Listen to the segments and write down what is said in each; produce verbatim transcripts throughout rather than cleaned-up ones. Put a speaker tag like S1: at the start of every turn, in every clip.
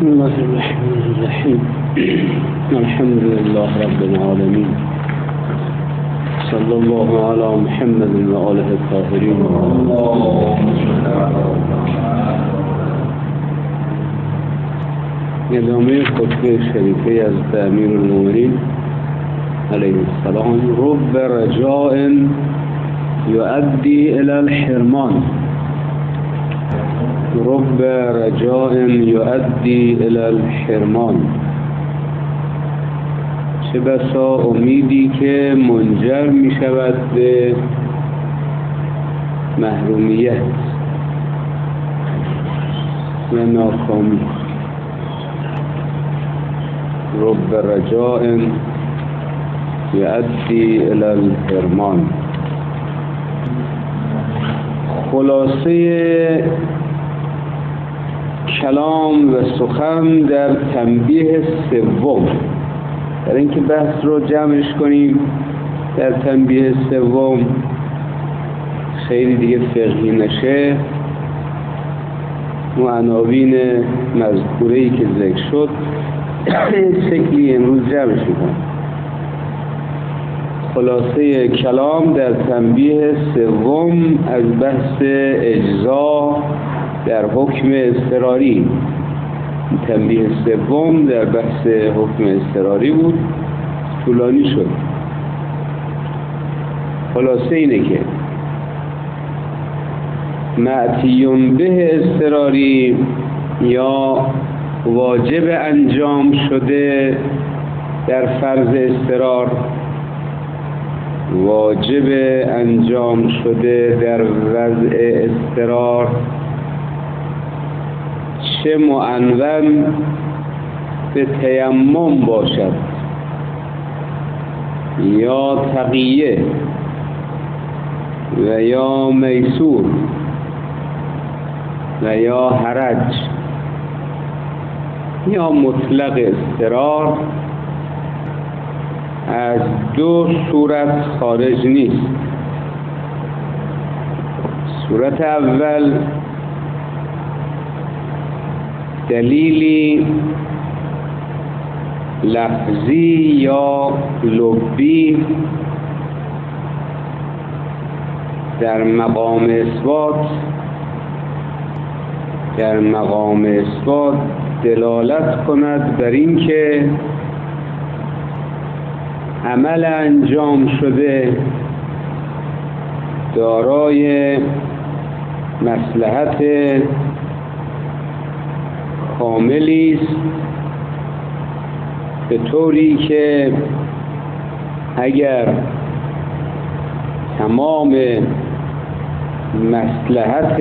S1: بسم الله الرحمن الرحیم. الحمد لله رب العالمین، صلی الله علی محمد و آله الطاهرین. ادامه خطبه شریفه از امیرالمومنین علیه السلام. رب رجاء یؤدی الی الحرمان. رب رجاء یؤدی الی الحرمان. چه بسا امیدی که منجر می شود به محرومیت و ناکامی. رب رجاء یؤدی الی الحرمان. خلاصه کلام و سخن در تنبیه سوم، در اینکه بحث رو جمعش کنیم در تنبیه سوم خیلی دیگه فقهی نشه، و عناوین مذکوره‌ای که ذکر شد شکلی امروز جمعش میکنم. خلاصه کلام در تنبیه سوم از بحث اجزا در حکم اضطراری. تنبیه سوم در بحث حکم اضطراری بود، طولانی شد. خلاصه اینه که معتیون به اضطراری یا واجب انجام شده در فرض اضطرار، واجب انجام شده در وضع اضطرار، چه معنون به تیمم باشد یا تقیه و یا میسور و یا حرج یا مطلق اضطرار، از دو صورت خارج نیست. صورت اول دلیلی لفظی یا لبی در مقام اثبات در مقام اثبات دلالت کند بر این که عمل انجام شده دارای مصلحت کاملی است، به طوری که اگر تمام مصلحت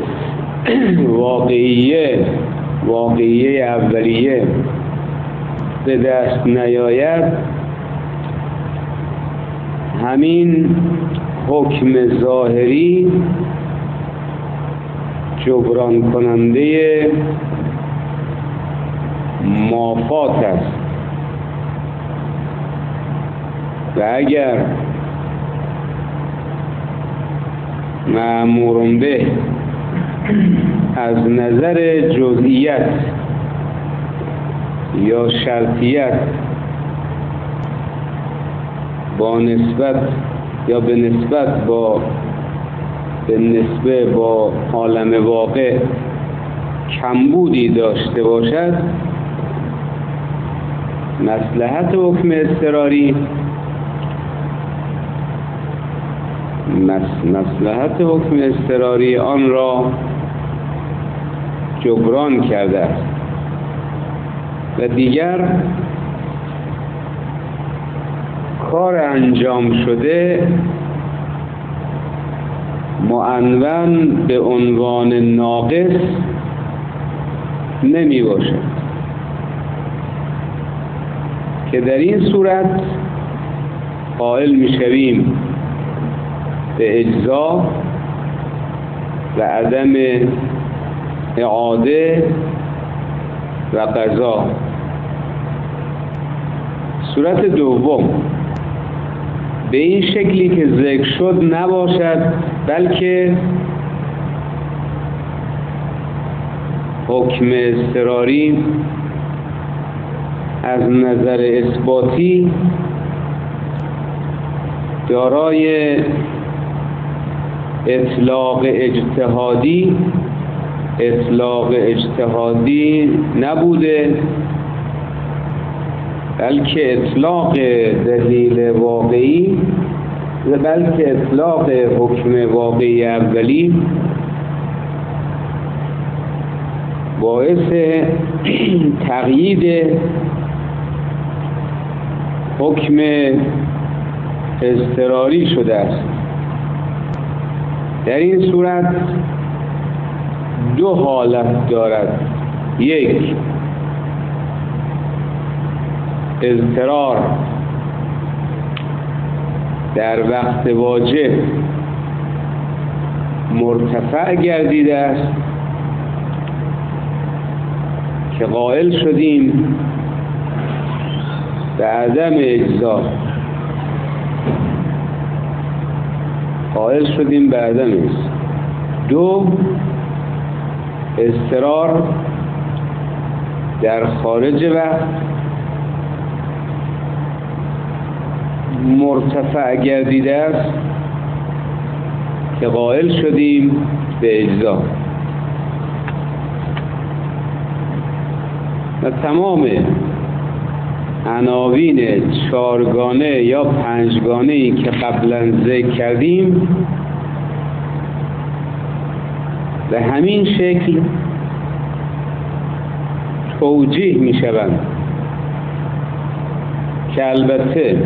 S1: واقعیه واقعیه اولیه به دست نیاید، همین حکم ظاهری جبران کننده مافات است. و اگر مأمور به از نظر جزئیت یا شرطیت با نسبت یا به نسبت با به نسبه با عالم واقع کمبودی داشته باشد، مصلحت حکم اضطراری مصلحت حکم اضطراری آن را جبران کرده است و دیگر کار انجام شده معنون به عنوان ناقص نمی باشد، که در این صورت قائل می شویم به اجزا و عدم اعاده و قضا. صورت دوم به این شکلی که ذکر شد نباشد، بلکه حکم اضطراری از نظر اثباتی دارای اطلاق اجتهادی اطلاق اجتهادی نبوده، بلکه اطلاق دلیل واقعی بلکه اطلاق حکم واقعی اولی باعث تقیید حکم اضطراری شده است. در این صورت دو حالت دارد: یک، اضطرار در وقت واجب مرتفع گردیده است که قائل شدیم به عدم اجزا قائل شدیم به عدم اجزا. دو، اضطرار در خارج وقت مرتفع گردیده است که قائل شدیم به اجزا. و تمام عناوین چهارگانه یا پنجگانه ای که قبلا ذکر کردیم به همین شکل توجیه می شوند که البته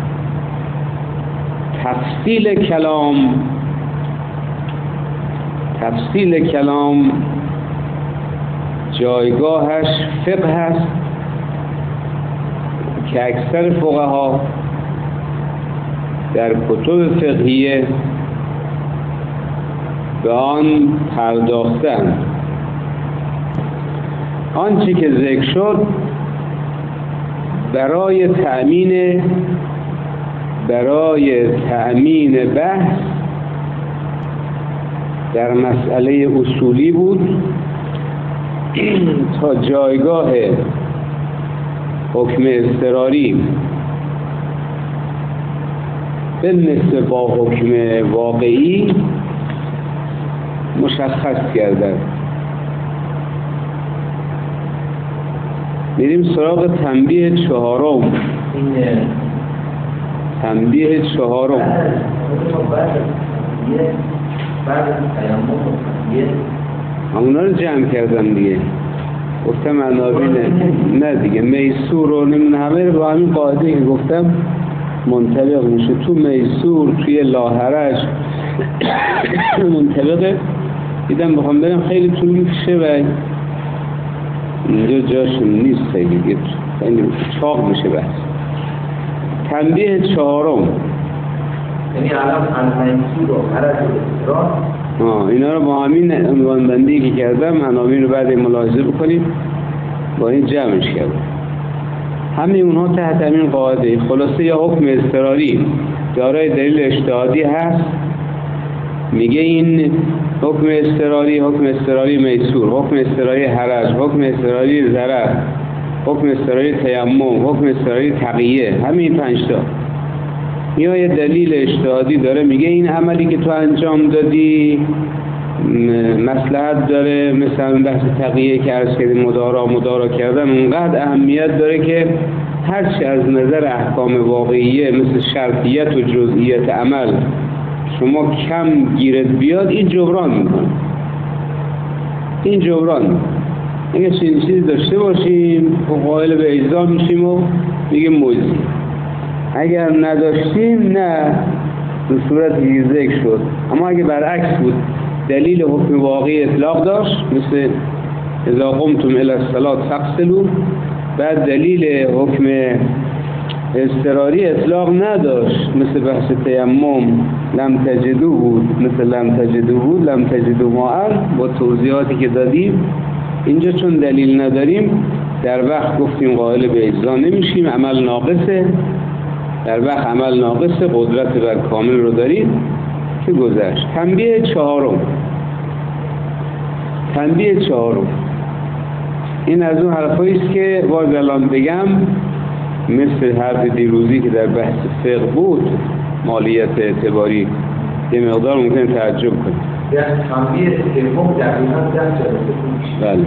S1: تفصیل کلام تفصیل کلام جایگاهش فقه است که اکثر فقها در کتب فقهیه به آن پرداختند. آنچه که ذکر شد برای تأمین برای تأمین بحث در مسئله اصولی بود تا جایگاه حکم اضطراری به نسبت با حکم واقعی مشخص گردد. میریم سراغ تنبیه چهارم. تنبیه چهارم همونا رو جمع کردم دیگه، گفتم عناوین نه دیگه میسور رو نمونه همه رو با همین قاعده که گفتم منطبق میشه. تو میسور توی لاحرج منطبقه. دیدم بخوام برم خیلی طول میشه و اینجا جاشون نیست، خیلی خیلی چاق میشه بحث. تنبیه چهارم
S2: یعنی الان میسور و حرج و اضطرار
S1: آه اینا رو با همین عنوان بندی که کردم عناوین رو بعد ملاحظه بکنید با این جمعش کردم. همه اونها تحت همین قاعده. خلاصه یا حکم اضطراری دارای دلیل اجتهادی هست، میگه این حکم اضطراری حکم اضطراری میسور، حکم اضطراری حرج، حکم اضطراری ضرر، حکم اضطراری تیمم، حکم اضطراری تقیه، همین پنج تا. یا یه دلیل اجتهادی داره میگه این عملی که تو انجام دادی مصلحت داره، مثلا بحث تقیه که عرض کردیم مدارا مدارا کردن اونقدر اهمیت داره که هرچی از نظر احکام واقعیه مثل شرطیت و جزئیت عمل شما کم گیرت بیاد این جبران میکنه. این جبران اگه چنین چیزی داشته باشیم قائل به اجزا میشیم و میگه مجزی. اگر نداشتیم نه به صورت ذکر شد. اما اگه برعکس بود دلیل حکم واقعی اطلاق داشت مثل اذا قمتم الی الصلاة فاغسلوا، بعد دلیل حکم اضطراری اطلاق نداشت مثل بحث تیمم لم تجدو بود، مثل لم تجدو بود لم تجدو ماء با توضیحاتی که دادیم. اینجا چون دلیل نداریم در وقت گفتیم قائل به اجزا نمیشیم، عمل ناقصه. در وقت عمل ناقصه، قدرت بر کامل رو دارید که گذشت. تنبیه چهارم تنبیه چهارم این از اون حرفایی است که باز الان بگم مثل حرف دیروزی که در بحث فقه بود، مالیت اعتباری، یه مقدار ممکن تعجب کنید.
S2: در تنبیه سوم دقیقاً ده جلسه میشه.
S1: بله.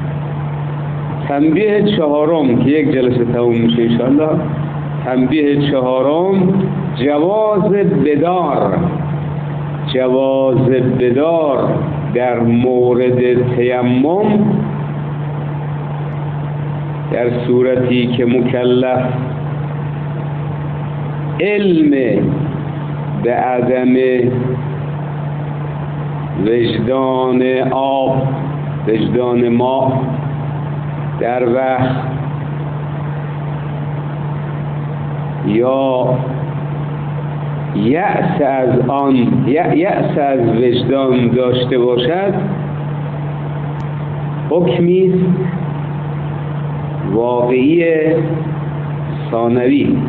S1: تنبیه چهارم که یک جلسه تموم میشه انشاءالله. تنبیه چهارم جواز بدار، جواز بدار در مورد تیمم در صورتی که مکلف علم به عدم وجدان آب، وجدان ما در وقت یا یأس از آن یأس از وجدان داشته باشد، حکمی واقعی ثانوی،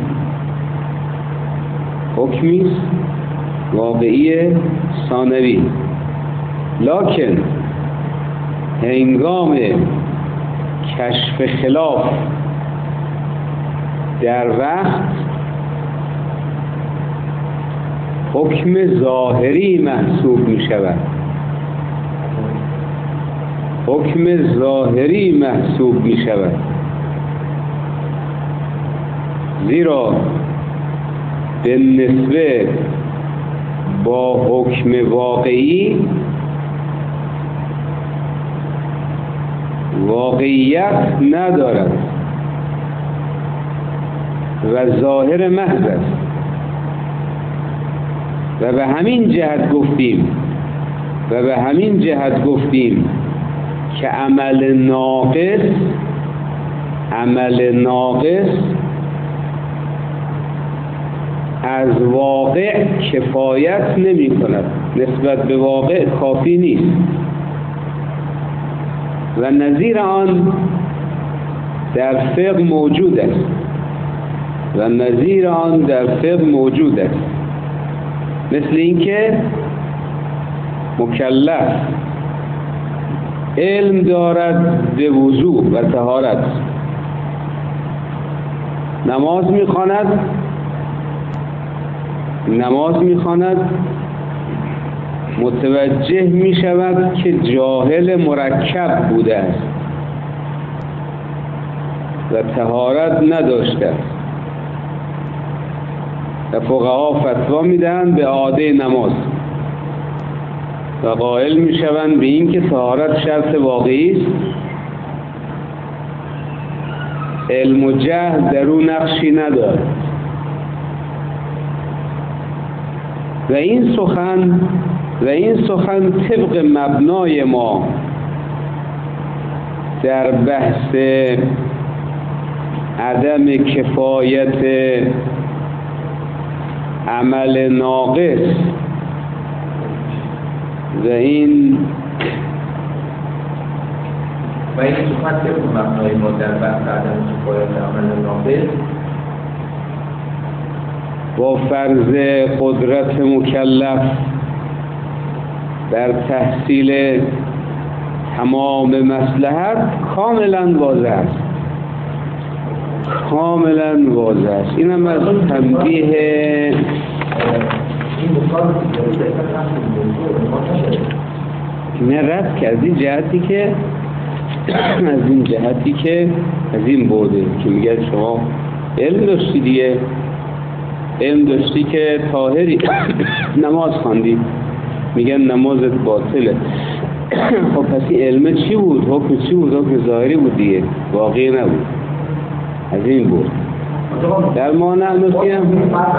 S1: حکمی واقعی ثانوی، لکن هنگام کشف خلاف در وقت حکم ظاهری محسوب می شود، حکم ظاهری محسوب می شود، زیرا به نسبت با حکم واقعی واقعیت ندارد و ظاهر محض است و به همین جهت گفتیم و به همین جهت گفتیم که عمل ناقص عمل ناقص از واقع کفایت نمی کند، نسبت به واقع کافی نیست و نظیر آن در فقه موجود است و نظیر آن در فقه موجود است، مثل اینکه مکلف علم دارد به وضوء و طهارت، نماز میخواند نماز میخواند متوجه میشود که جاهل مرکب بوده است و طهارت نداشته است و فقها فتوا میدهند به اعاده نماز و قائل میشوند به این که طهارت شرط واقعی است، علم و جهل در اون نقشی ندارد و این سخن و این سخن طبق مبنای ما در بحث عدم کفایت عمل ناقص و این
S2: و این سخن طبق مبنای ما در بحث عدم کفایت عمل ناقص
S1: با فرض قدرت مکلف در تحصیل تمام مصلحت کاملا واضح است، کاملا واضح است. این هم از تنبیه نه رد که از این جهتی که از این جهتی که از این بوده که میگه شما علم داشتی دیگه، علم داشتی که طاهری نماز خواندی، میگن نمازت باطله. خب پس این علم چی بود؟ حکم چی بود؟ حکم ظاهری بود دیگه، واقعی نبود. از این بود در مانع نفسی هم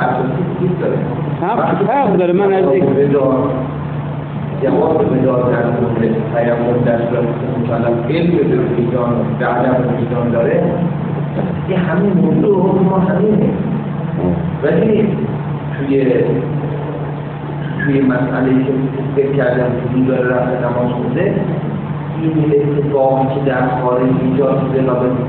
S1: حق حق داره. من از یک
S2: جواب مدار در مورد تیمم در صورت مکلف علم به وجدان و عدم وجدان داره، یه همین موضوع حکم ما همینه، ولی توی توی مسئله که فکر کردم که داره رفت نماز خونده، این اتفاقی که در خارج ایجاد شده و به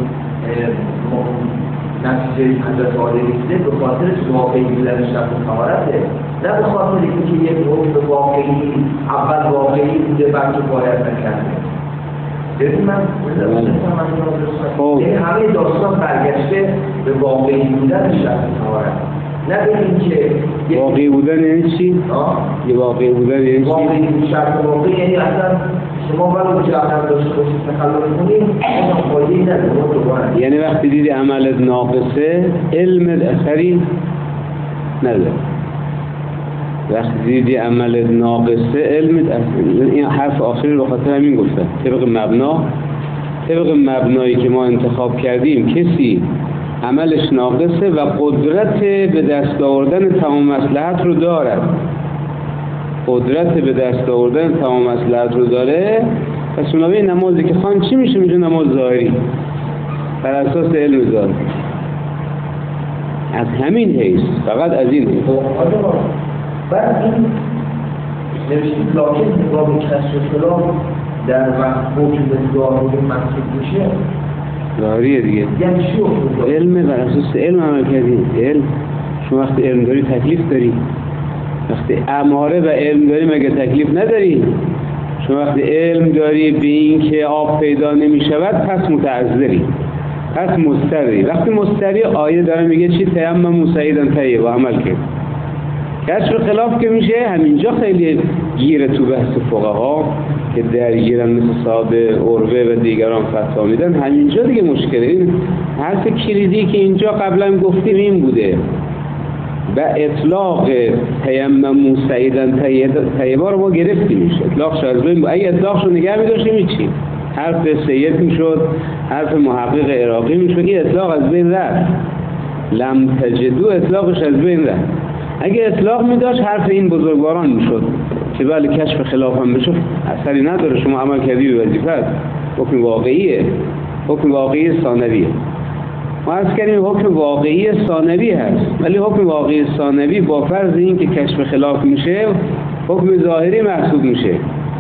S2: نتیجه حضرت عالی رسیده به خاطر واقعی بودن شرط طهارته، نه به خاطر اینکه یک حکم واقعی اول واقعی بوده بعد کفایت نکرده. ببین من
S1: خب
S2: یعنی همه داستان برگشته به واقعی بودن شخص طهارت، نه به این که
S1: واقعی بودن یعنی چی؟ یه واقعی بودن یعنی چی؟
S2: واقعی شخص واقعی یعنی اصلا شما ولی که عمل داشته باشید تخلف کنید اصلا فایده‌ای نداره.
S1: یعنی وقتی دیدی عملت ناقصه علمت اثری نداره. وقتی دیدی عملت ناقصه علمت اثری. این حرف آخری رو بخاطر همین گفتم. طبق مبنا طبق مبنایی که ما انتخاب کردیم کسی عملش ناقصه و قدرت به دست آوردن تمام مصلحت رو دارد، قدرت به دست آوردن تمام مصلحت رو داره، پس اونوی نمازی که خوان چی میشه؟ میشه نماز ظاهری بر اساس علم ظاهری. از همین حیث، فقط از این حیث.
S2: بعد این نوشتید لکن هنگام کشف خلاف در وقت حکم ظاهری محسوب میشه
S1: ظاهریه دیگه.
S2: یعنی چی حکم؟
S1: علم بر اساس علم عمل کردی. علم شما وقتی علم داری تکلیف داری، وقتی اماره و علم داری مگه تکلیف نداری؟ شما وقتی علم داری به این که آب پیدا نمی شود پس متعذری، پس مستری. وقتی مستری آیه داره میگه چی؟ تیمموا صعیدا طیبا عمل کرد. کشف خلاف که میشه همینجا خیلی گیره تو بحث فقها که درگیرن مثل صاحب عروه و دیگران فتوا میدن. همینجا دیگه مشکله. این حرف کلیدی که اینجا قبلا گفتیم این بوده و اطلاق تیمموا صعیدا طیبا رو ما گرفتیمش. اطلاقش از بین بود. اگه اطلاقش رو نگه می‌داشتیم هیچی، حرف سید میشد، حرف محقق عراقی میشد. این اطلاق از بین رفت. لم تجدو اطلاقش از بین رفت. اگه اطلاق می‌داشت حرف این بزرگواران میشد که بله کشف خلاف هم بشه اثری نداره، شما عمل کردی به وظیفت. حکم واقعیه، حکم واقعی ثانویه. ما از کردیم حکم واقعی ثانوی هست، ولی حکم واقعی ثانوی با فرض این که کشف خلاف میشه حکم ظاهری محسوب میشه.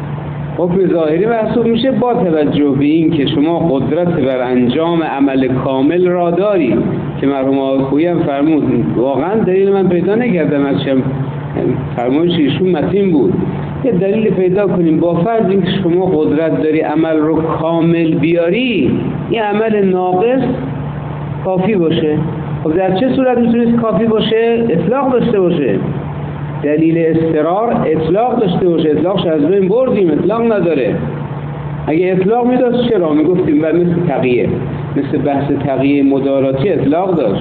S1: حکم ظاهری محسوب میشه با توجه به این که شما قدرت بر انجام عمل کامل را داری که مرحوم آقای خویی هم فرمود. واقعا دلیل من پیدا نکردم، ازشم فرمایش ایشون متین بود. یه دلیل پیدا کنیم با فرض این که شما قدرت داری عمل رو کامل بیاری، این عمل ناقص کافی باشه. خب در چه صورت میتونید کافی باشه؟ اطلاق داشته باشه. دلیل اضطرار اطلاق داشته باشه. اطلاقش از بین بردیم، اطلاق نداره. اگه اطلاق میداشت چرا؟ میگفتیم بعد مثل تقیه، مثل بحث تقیه مداراتی اطلاق داشت.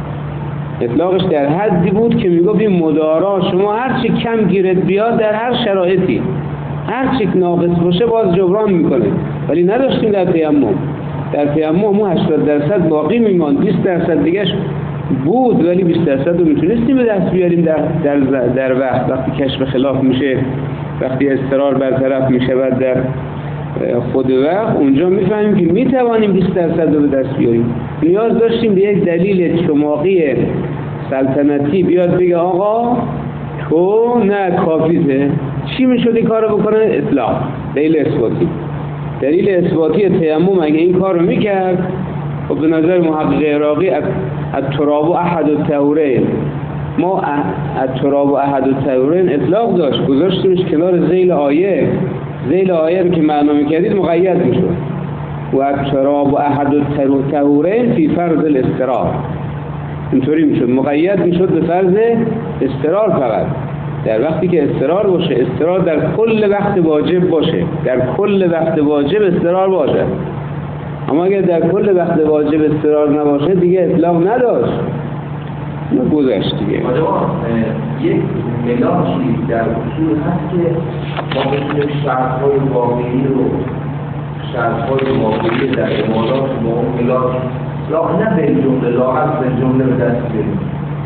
S1: اطلاقش در حدی بود که میگفتیم مدارا شما هرچی کم گیرت بیاد در هر شرایطی، هرچی ناقص باشه باز جبران میکنه. ولی نداشتیم در تیمم. در تیمم هشتاد درصد باقی میماند، بیست درصد دیگهش بود، ولی بیست درصد رو میتونستیم به دست بیاریم در, در, در وقت وقتی کشف خلاف میشه، وقتی اضطرار برطرف میشه و در خود وقت اونجا میفهمیم که میتوانیم بیست درصد رو به دست بیاریم. نیاز داشتیم به یک دلیل چماقی سلطنتی بیاد بگه آقا تو نه کافیته. چی میشد این کار رو بکنه؟ اطلاق، دلیل اثباتی. دلیل اثباتی تیمم اگه این کار رو میکرد، خب به نظر محقق عراقی التراب احد الطهورین، ما التراب احد الطهورین اطلاق داشت، گذاشتیمش کنار ذیل آیه. ذیل آیه رو که معنا میکردید مقید میشد و التراب احد الطهورین فی فرض الاضطرار، اینطوری میشد، مقید میشد به فرض اضطرار فقط. در وقتی که اضطرار باشه، اضطرار در کل وقت واجب باشه، در کل وقت واجب اضطرار باشه. اما اگر در کل وقت واجب اضطرار نباشه دیگه اطلاق نداشت، گذشت دیگه.
S2: یک ملاکی در اصول هست که ما بتونیم شرط‌های واقعی رو شرط‌های واقعی در عبادات با اون ملاک لا نه به جمله لاحظ به جمله به دست بیاریم.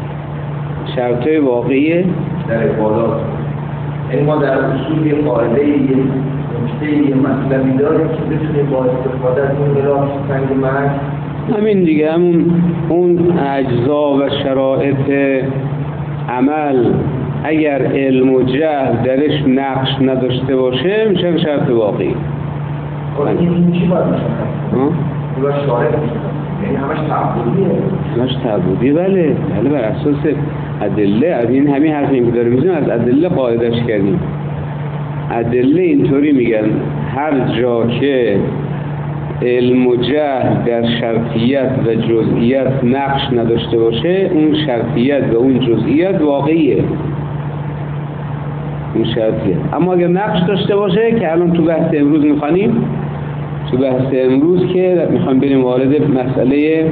S1: شرط‌های واقعی
S2: در عبادات، این ما در اصول یه قاعده یه نکته یه مطلبی داریم که بتونیم با استفاده از اون ملاک سنگ مرگ
S1: همین دیگه، همون اون اجزا و شرایط عمل اگر علم و جهل درش نقش نداشته باشه میشه شرط واقعی.
S2: این این چی باید میشه؟ این باید شارع میشه؟ یعنی همش تعبودیه؟
S1: همش تعبودی بله، بله بر اساس ادله. از این همین حرفی که داریم میزنیم از ادله قاعدش کردیم. ادله اینطوری میگن هر جا که علم و جهل در شرطیت و جزئیت نقش نداشته باشه، اون شرطیت و اون جزئیت واقعیه، اون شرطیت. اما اگر نقش داشته باشه که الان تو بحث امروز میخوانیم، تو بحث امروز که میخوام بریم وارد مسئله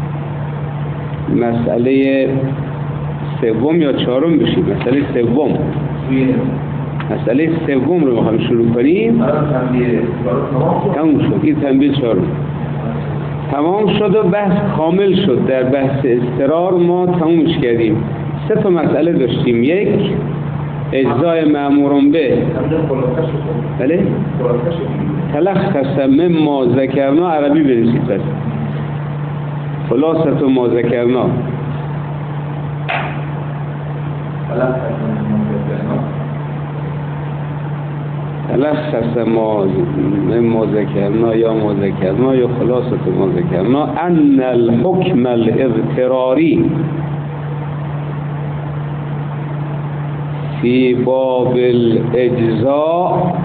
S1: مسئله سوم یا چهارم بشیم. مسئله سوم مسئله سوم رو میخوام شروع کنیم. تموم شد، این تنبیه چهارم تمام شد و بحث کامل شد. در بحث اضطرار ما تمومش کردیم. سه تا مسئله داشتیم. یک، اجزای مأمورون به، بله، تلخص مما ذکرنا، عربی بنویسید بس، خلاصه ما ذکرنا، تلخص ما مما ذکرنا یا ما ذکرنا یا خلاصه ما ذکرنا ان الحکم الاضطراری فی باب الاجزاء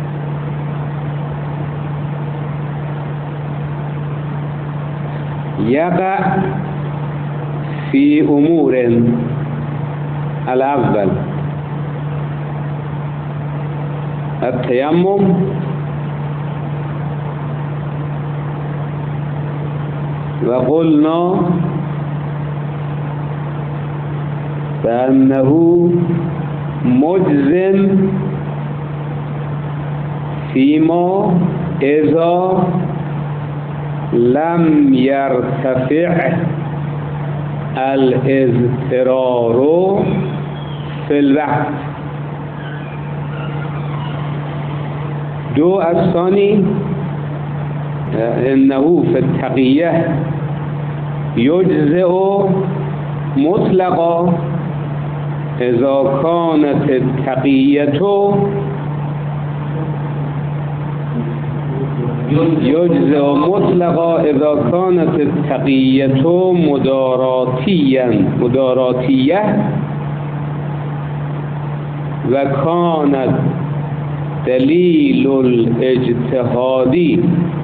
S1: یقع فی امور الاول التیمم و قلنا بأنه مجزم فيما اذا لم يرتفع الاضطرار في الوقت. دو الثاني انه في التقية يجزئ مطلقا اذا كانت التقية يجزئ مطلقا اذا كانت التقية مداراتيا مداراتية وكانت دليل الاجتهادي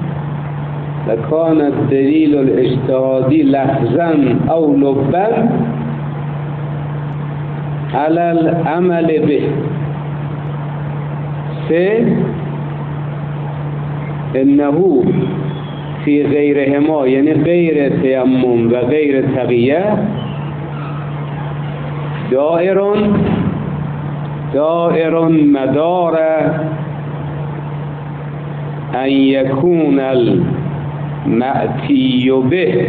S1: وكانت دليل الاجتهادي لفظا او لبا على العمل به. سه، انه في غيرهما، یعنی غیر تیمم و غیر تقیه، دائر دائر مدار ان يكون المأتي به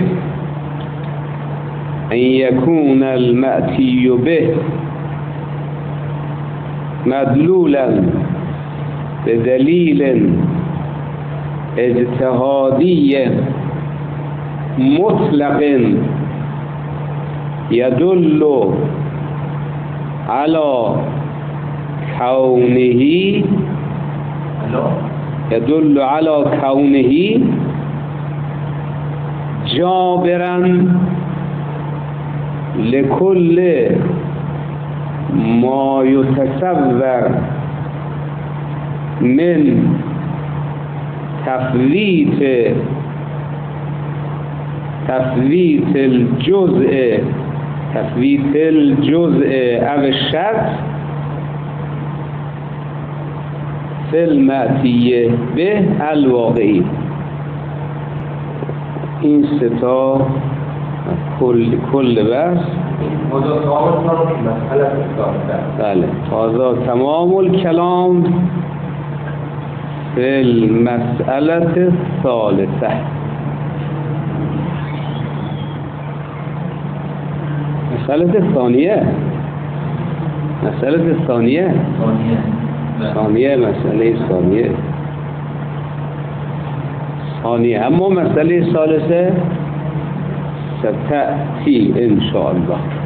S1: ان يكون المأتي به مدلولا بدلیل اجتهادی مطلق يدل على كونه يدل على كونه جابرا لكل ما يتصور من تفویت تفویت الجزء تفویت الجزء او الشرط فی المأتی به الواقعی. این ستا کل کل بس بله تازه تمام الکلام فی المسئله الثالثه. مسئله الثانیه مسئله الثانیه ثانیه مسئله ثانیه ثانیه اما مسئله ثالثه ستأتی ان شاء الله.